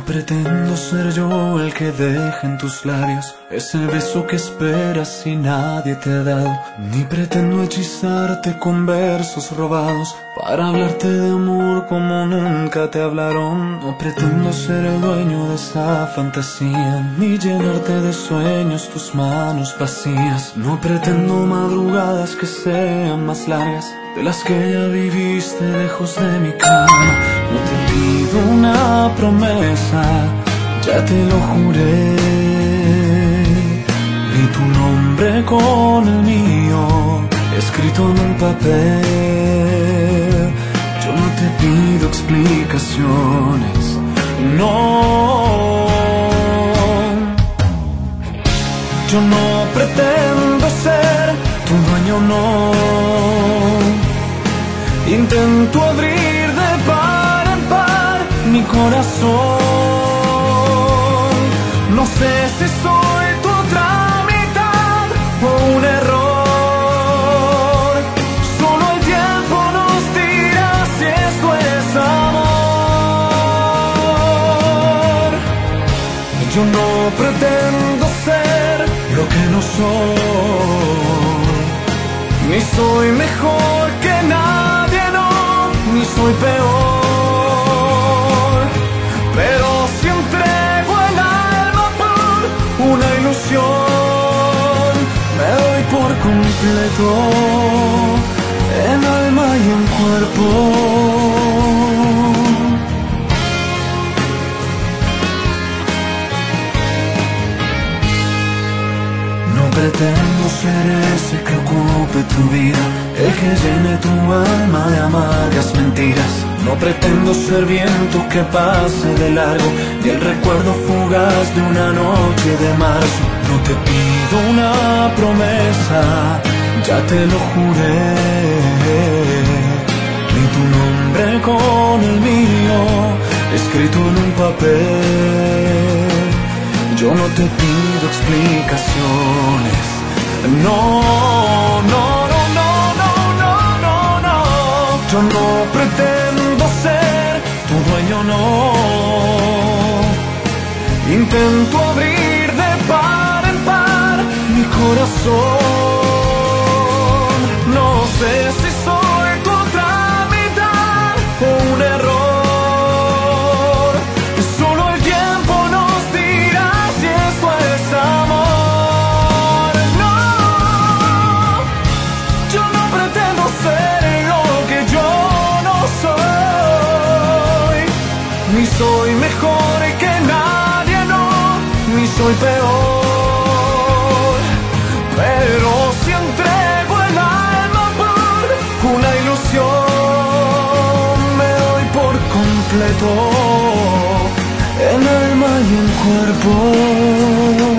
No pretendo ser yo el que deje en tus labios ese beso que esperas y nadie te ha dado. Ni pretendo hechizarte con versos robados para hablarte de amor como nunca te hablaron. No pretendo ser el dueño de esa fantasía, ni llenarte de sueños tus manos vacías. No pretendo madrugadas que sean más largas de las que ya viviste lejos de mi cama. No te pido una promesa, ya te lo juré, ni tu nombre con el mío escrito en un papel. Yo no te pido explicaciones, no. Yo no pretendo ser tu dueño, no. Intento abrir de par en par mi corazón. No sé si soy tu otra mitad o un error. Solo el tiempo nos dirá si esto es amor. Yo no pretendo ser lo que no soy, ni soy mejor que nadie, no, ni soy peor. Pero si entrego el alma por una ilusión, me doy por completo en alma y en cuerpo. No pretendo ser ese que ocupe tu vida, el que llene tu alma de amargas mentiras. No pretendo ser viento que pase de largo y el recuerdo fugaz de una noche de marzo. No te pido una promesa, ya te lo juré, ni tu nombre con el mío escrito en un papel. Yo no te pido explicaciones, no, no, no, no, no, no, no, no. Yo no pretendo ser tu dueño, no. Intento abrir de par en par mi corazón. No sé si soy tu otra mitad o un error. Solo el tiempo nos dirá si esto es amor. No, yo no pretendo ser lo que yo no soy, ni soy mejor que nadie, no, ni soy peor. Pero si entrego el alma por una ilusión, me doy por completo en alma y en cuerpo.